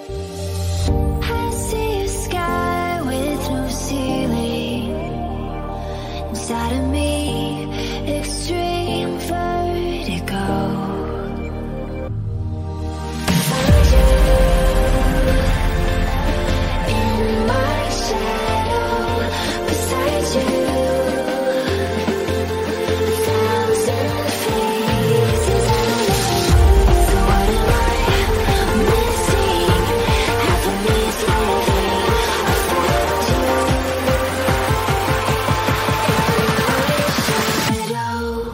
I see a sky with no ceiling. Inside of me, extreme vertigo. Find you in my shadow, beside you. Thousand faces I know. So what am I missing? Half of me is living. I found you in my shadow.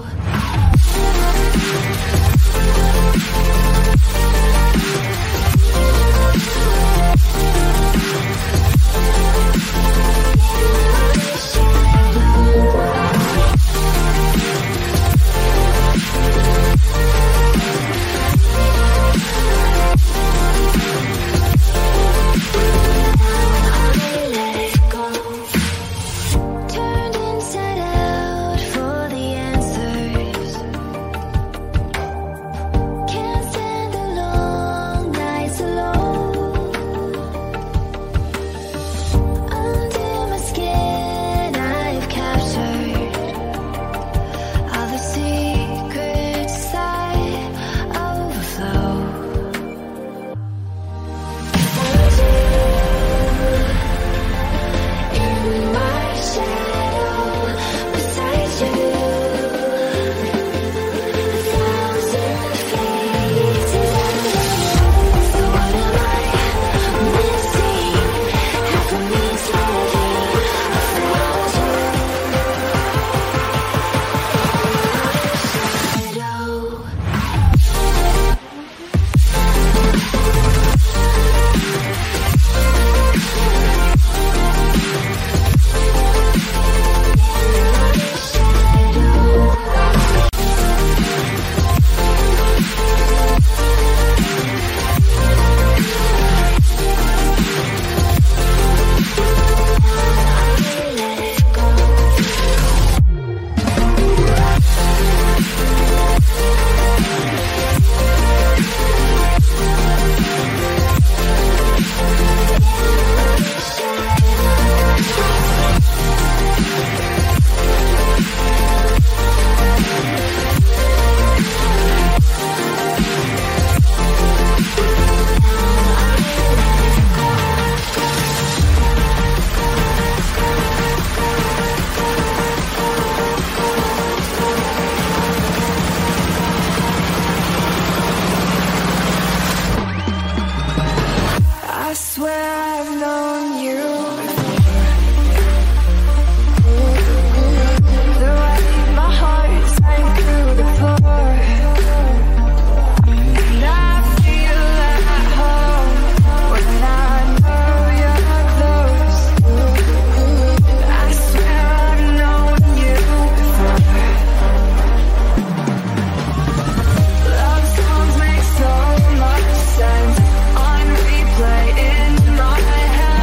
Turned inside out for the answers. Can't stand the long nights alone. Under my skin, I've captured all the secrets that overflow. Found you in my shadow, beside you. Thousand faces I know. So what am I missing? Half of me is living. I found you in my shadow. I swear I've known you before. The way my heart sank through the floor. And I feel at home when I know you're close. I swear I've known you before. Love songs make so much sense on replay in my head.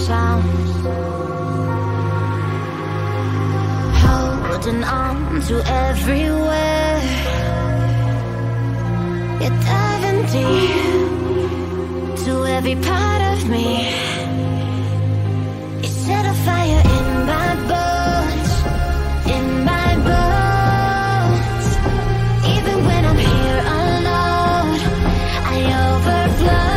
sounds, holding on to everywhere. You're diving deep to every part of me. You set a fire in my bones, in my bones. Even when I'm here alone, I overflow.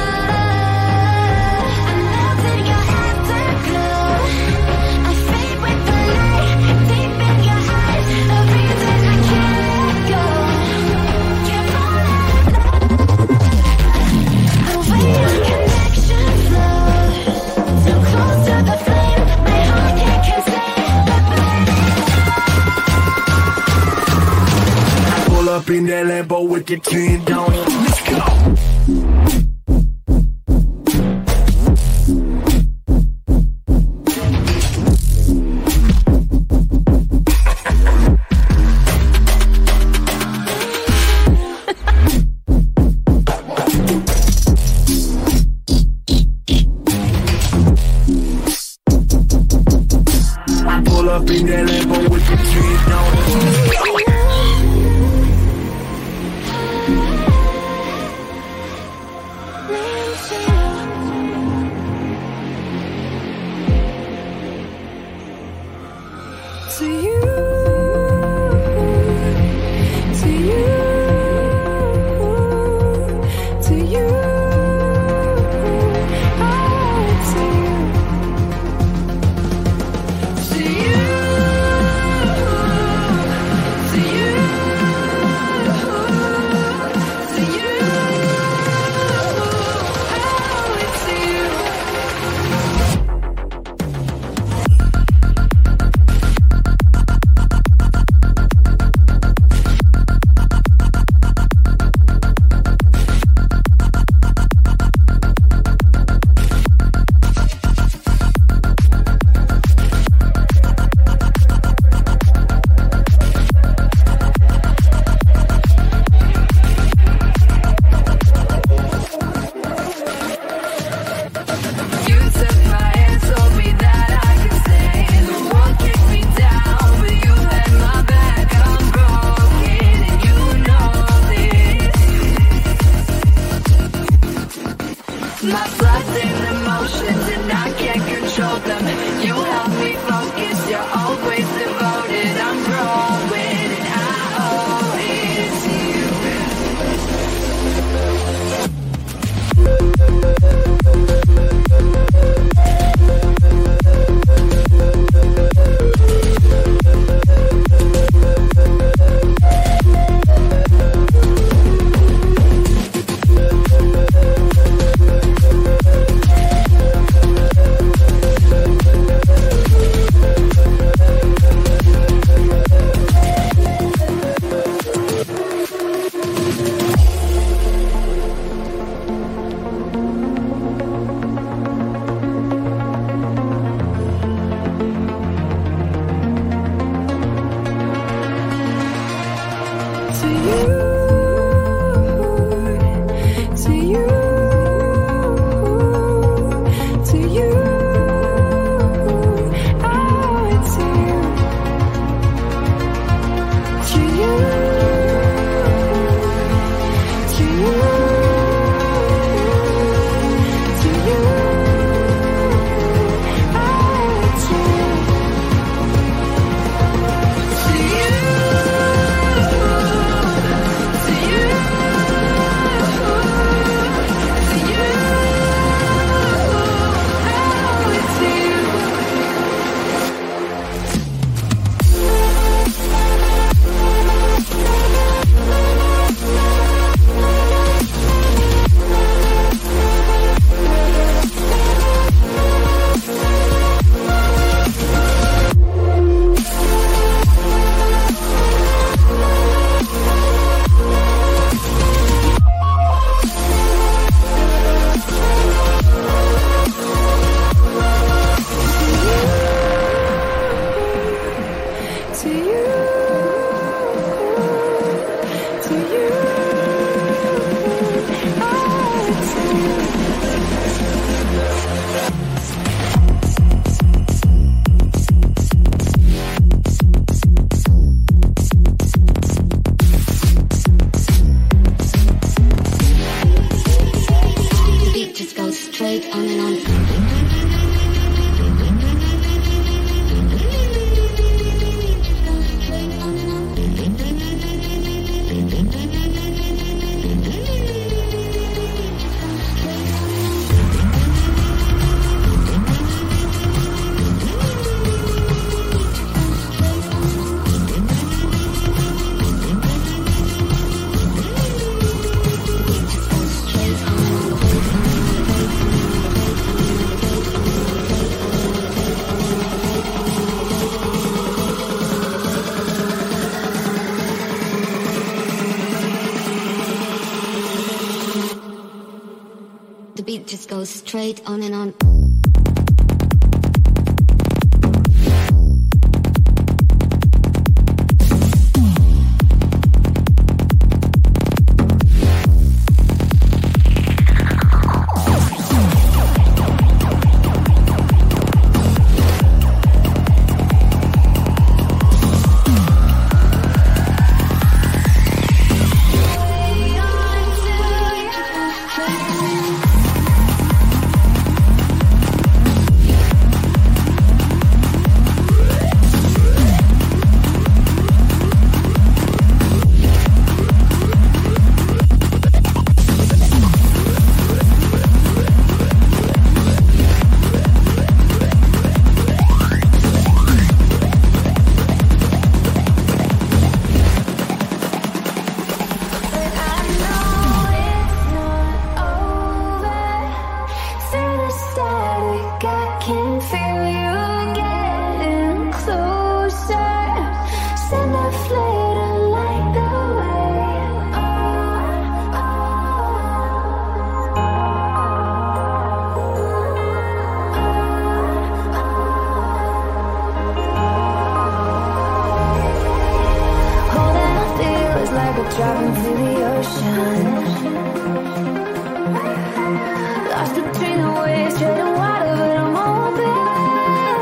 Up in that Lambo with the 10 down it. Let's go. Pull up in that Lambo with the 10 down it. Let's go. My blood's in emotions and I can't control them. You help me focus, you're always devoted. I'm growing and I owe it to goes straight on and on. Drop into the ocean, lost between the waves, treading water, but I'm open.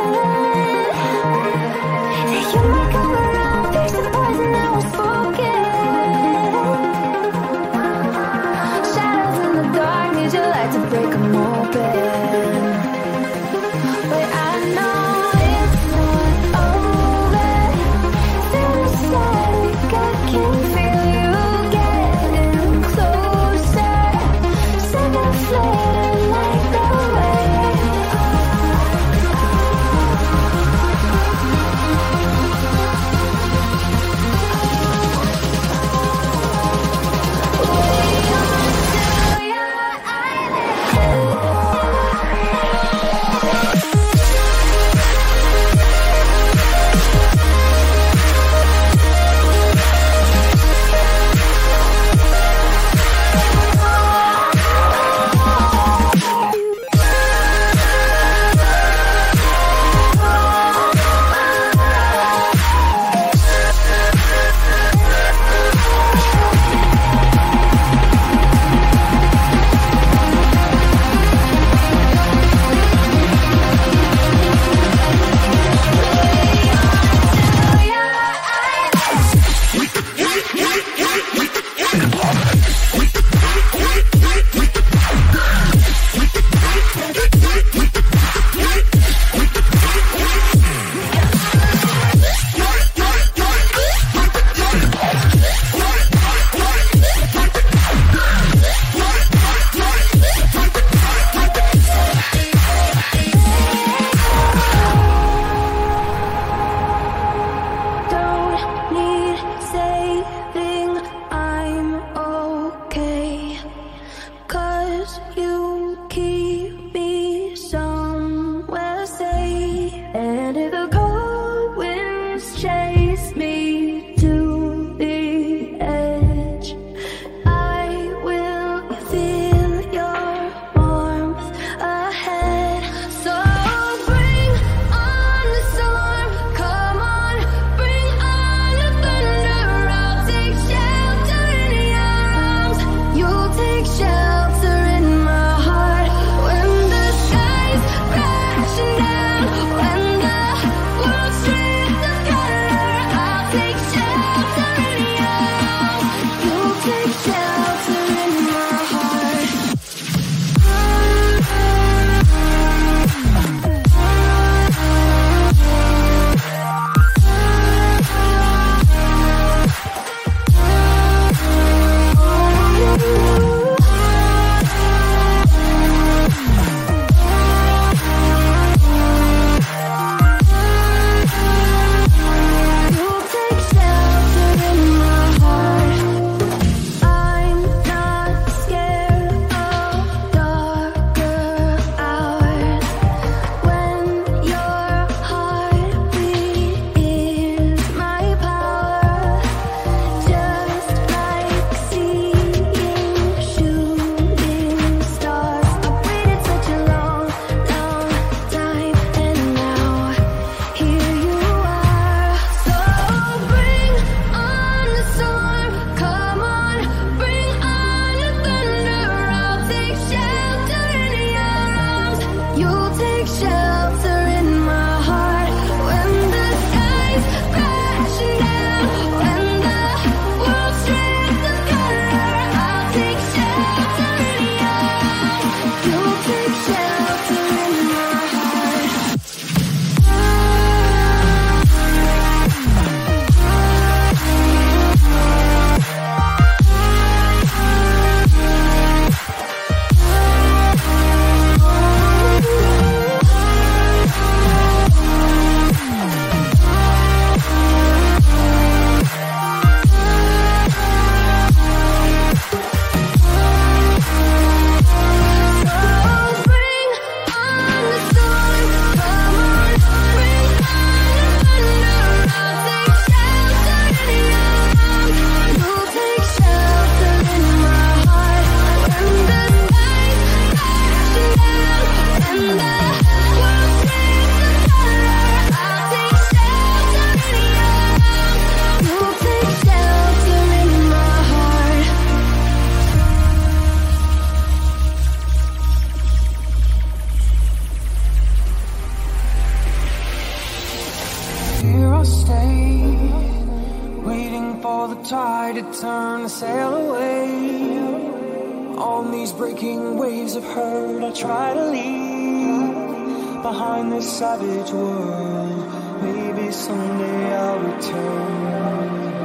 I'll stay, waiting for the tide to turn the sail away. On these breaking waves of hurt, I try to leave behind this savage world. Maybe someday I'll return.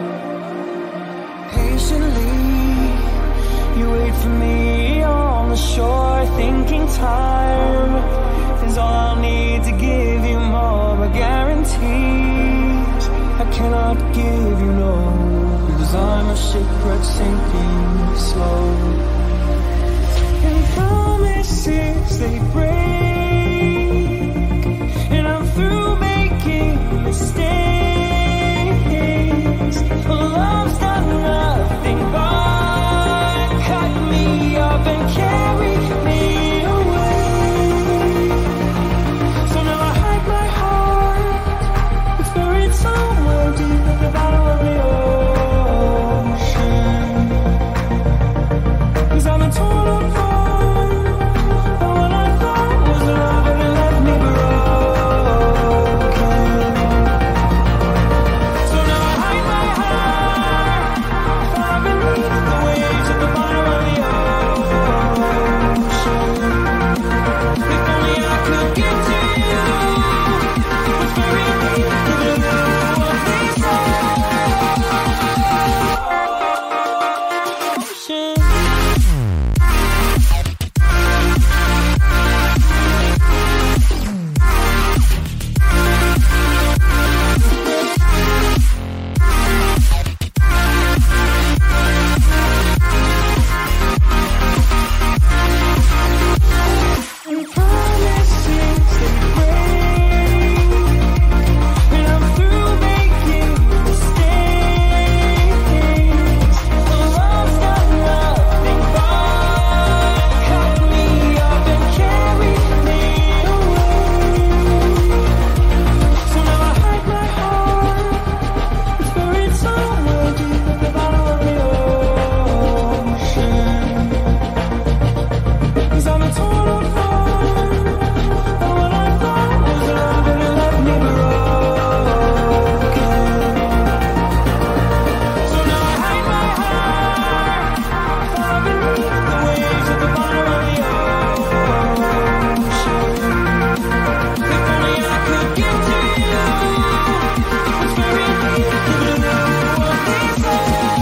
Patiently, you wait for me on the shore, thinking time is all I'll need to give you more. But guarantees I cannot give you no, 'cause I'm a shipwreck sinking slow. And promises they break, and I'm through making mistakes. Love's done nothing but cut me up and carry me away. So now I hide my heart, it's buried somewhere deep at the bottom of the ocean. 'Cause I've been torn apart by what I thought was love, and it left me broken. So now I hide my heart far beneath the waves at the bottom of the ocean. If only I could get to you, what's buried deep within the what they say. Ocean. And promises they break, and I'm through making mistakes. Love's got nothing but cut me up and carry me away. So now I hide my heart, it's buried somewhere deep at the bottom of the ocean. 'Cause I'm torn apart by what I thought was love, and it left me broken. So now I hide my heart far beneath the waves at the bottom of the ocean. If only I could get to you, what's buried deep within the what they say.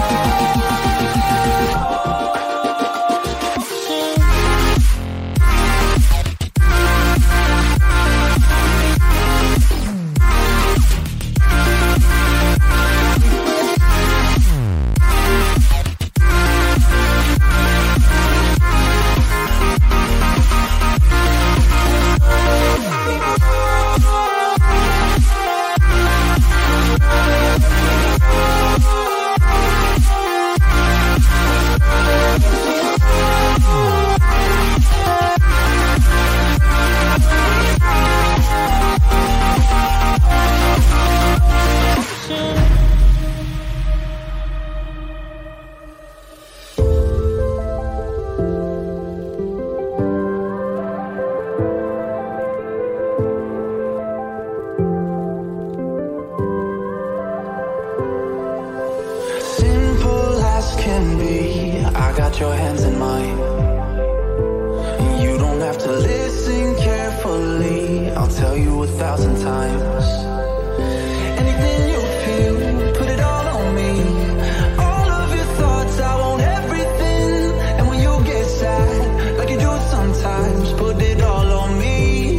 Simple as can be, I got your hands in mine. You don't have to listen carefully, I'll tell you 1,000 times. Anything you feel, put it all on me. All of your thoughts, I want everything. And when you get sad, like you do sometimes, put it all on me.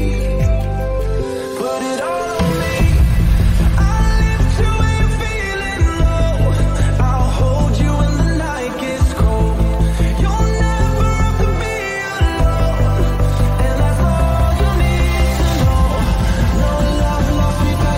Put it all on me. I'll lift you when you're feeling low. I'll hold you when the night gets cold. You'll never have to be alone, and that's all you need to know. No love lost without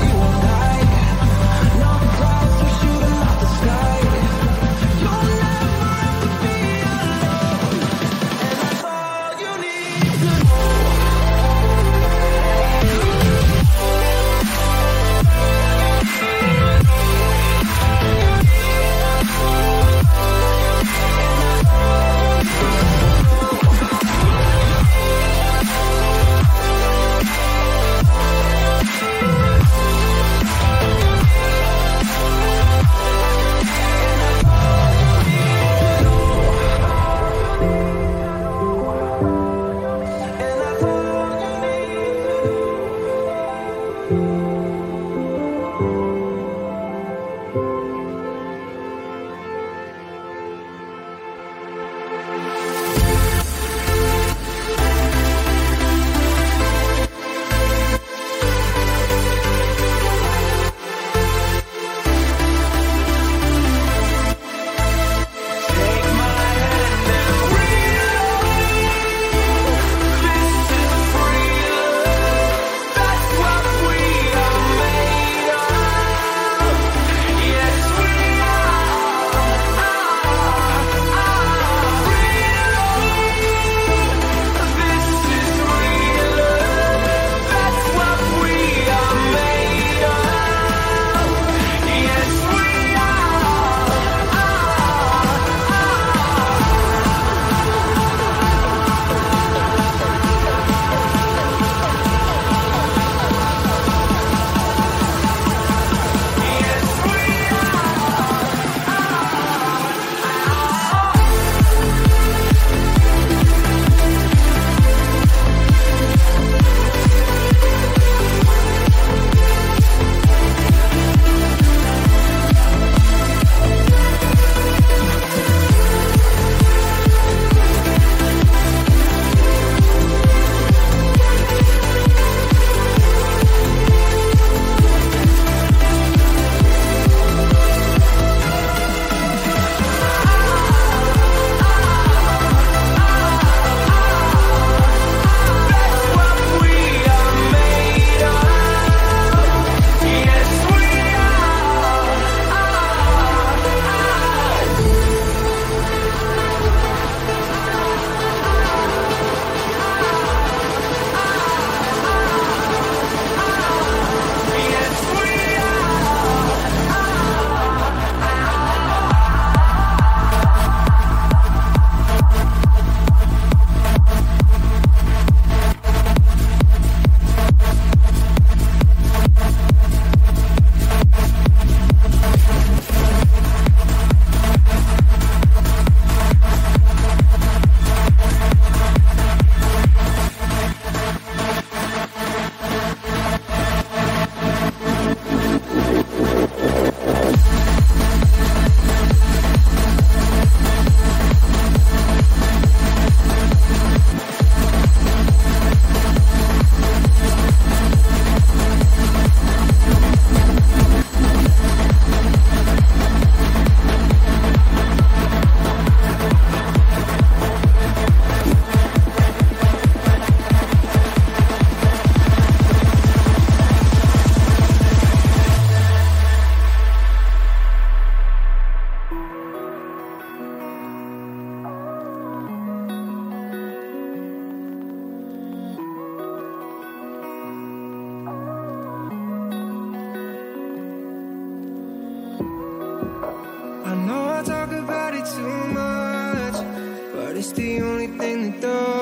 it's the only thing that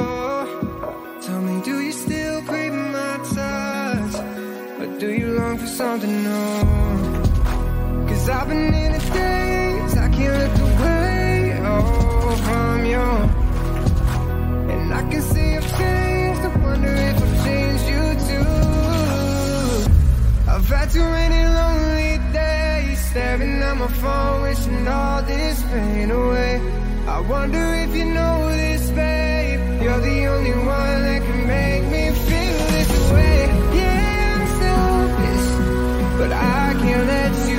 does. Tell me, do you still crave my touch? Or do you long for something new? Cause I've been in a daze, I can't look away from you. And I can see you've changed, I wonder if I've changed you too. I've had too many lonely days, staring at my phone, wishing all this pain away. I wonder if you know this, babe. You're the only one that can make me feel this way. Yeah, I'm selfish, but I can't let you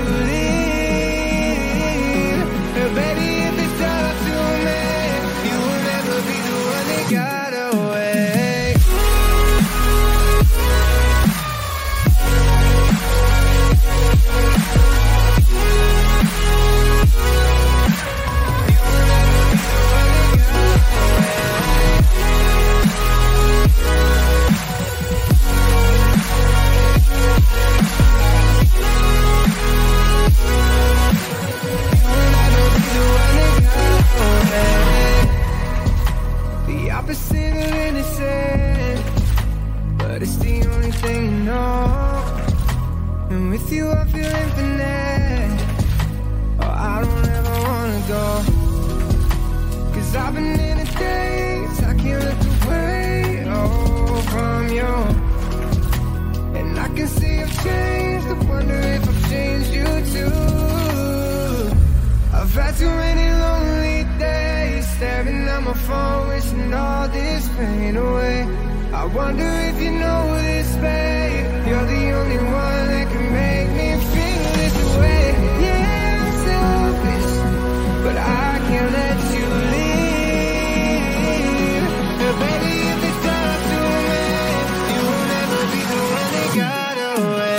leave. And baby, if it's up to me, you will never be the one that got away. The opposite of innocent, but it's the only thing you know. And with you I feel infinite. Oh, I don't ever wanna go. Cause I've been in a daze, I can't look away from you. And I can see too many lonely days, staring at my phone, wishing all this pain away. I wonder if you know this, babe. You're the only one that can make me feel this way. Yeah, I'm selfish, but I can't let you leave. And baby, if it's up to me, you will never be the one that got away.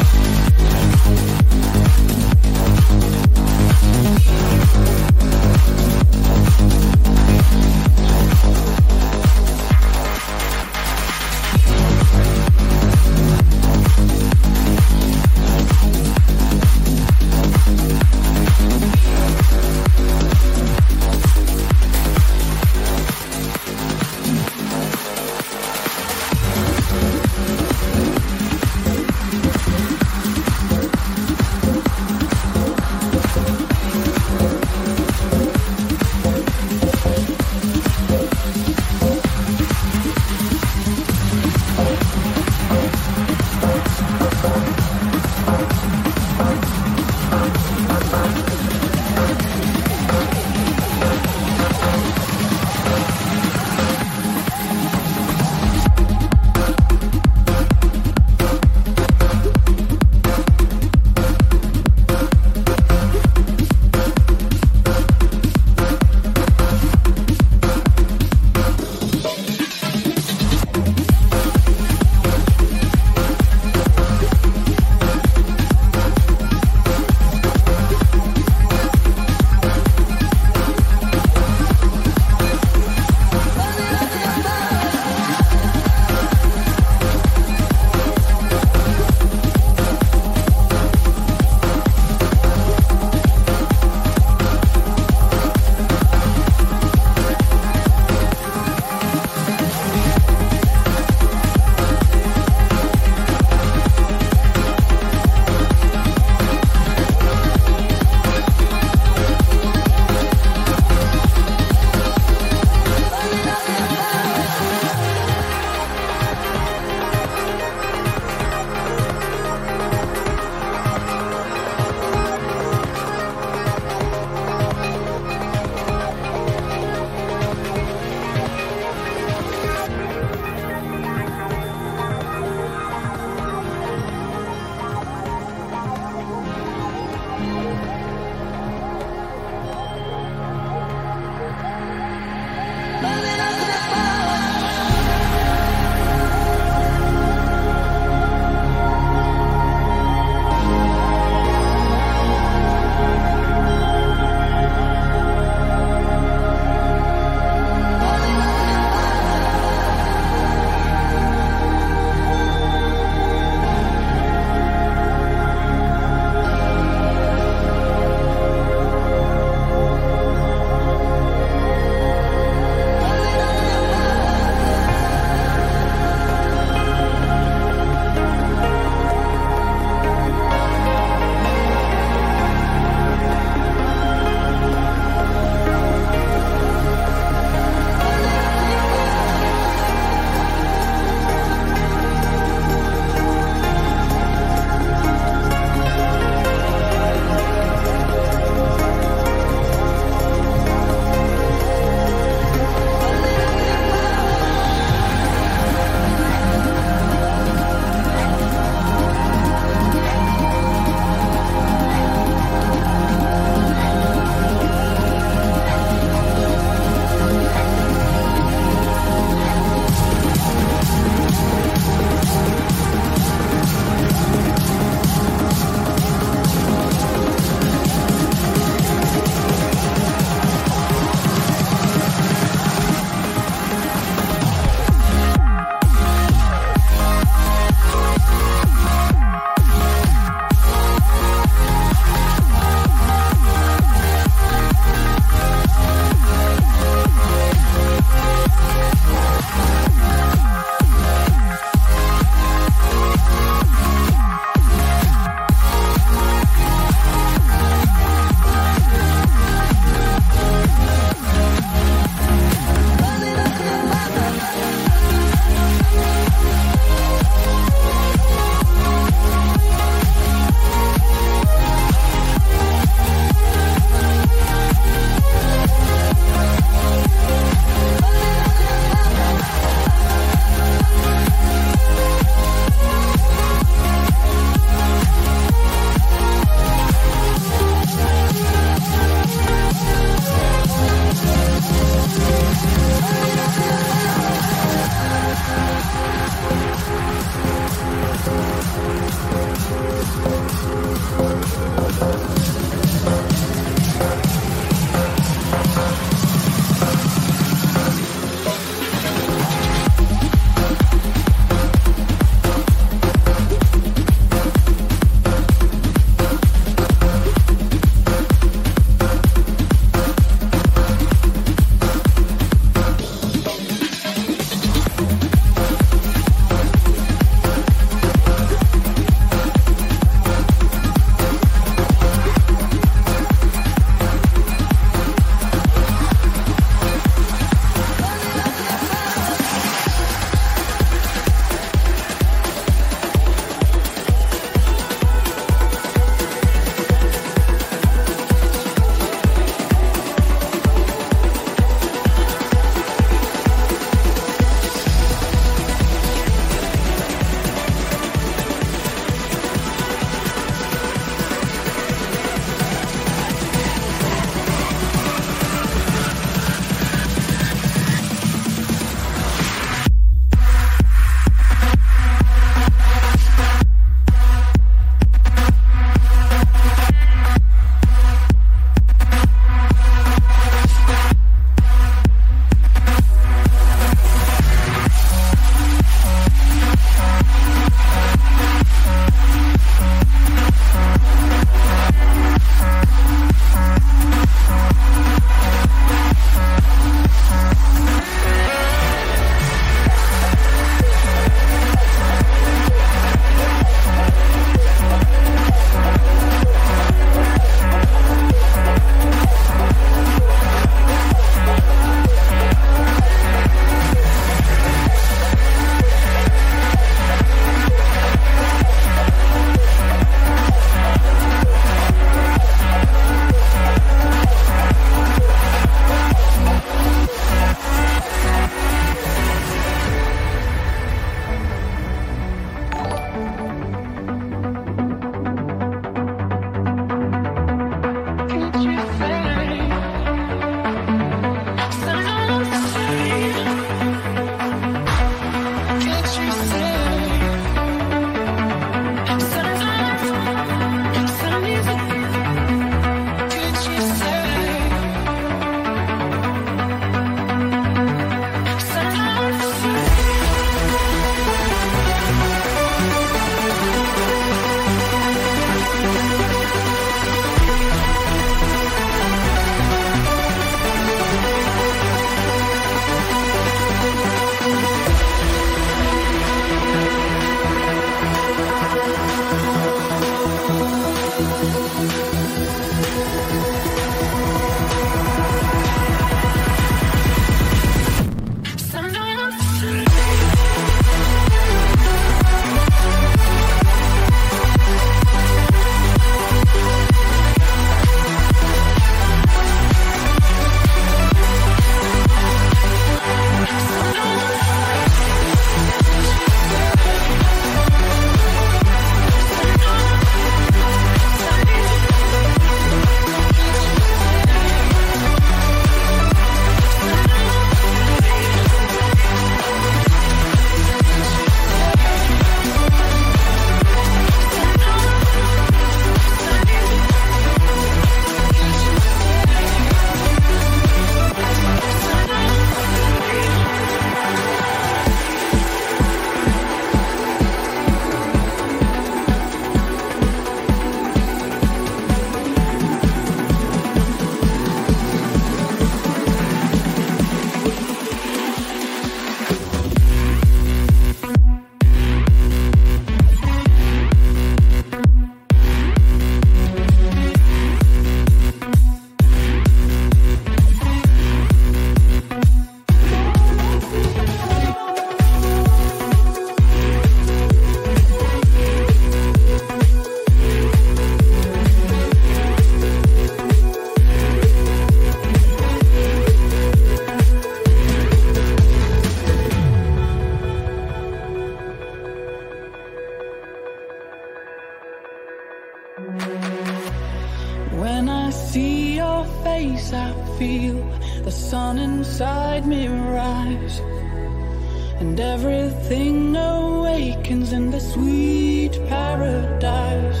When I see your face, I feel the sun inside me rise, and everything awakens in the sweet paradise.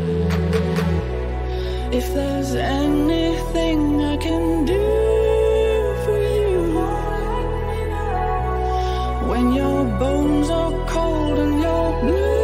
If there's anything I can do for you, when your bones are cold and you're blue,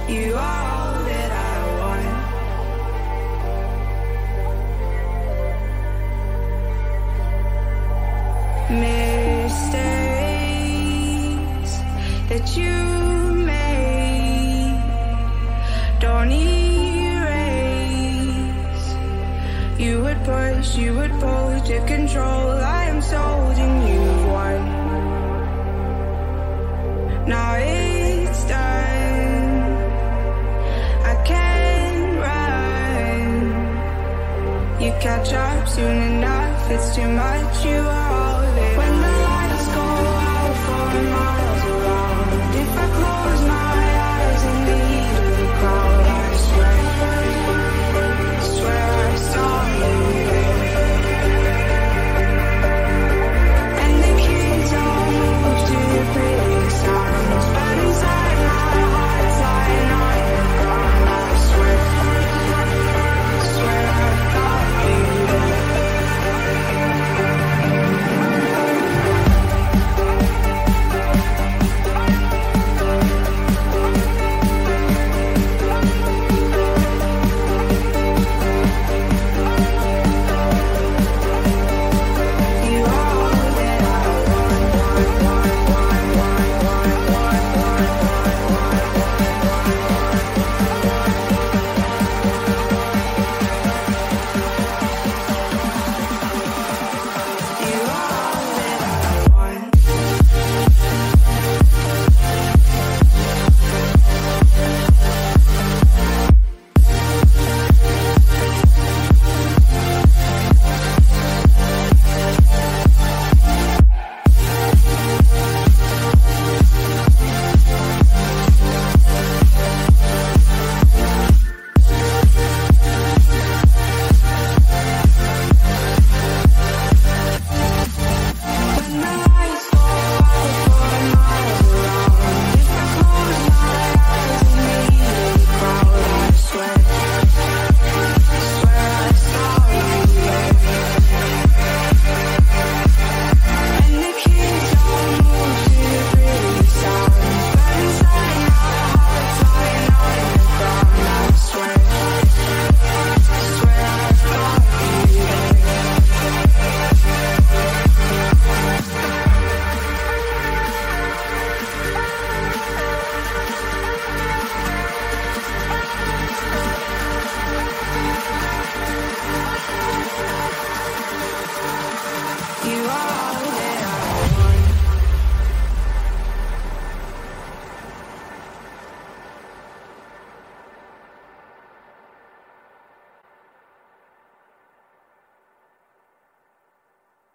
You are all that I want. Mistakes that you made don't erase. You would push, you would pull to control. I am sold and you've won. Now it's done. I can't run. You catch up soon enough. It's too much. You are all there. When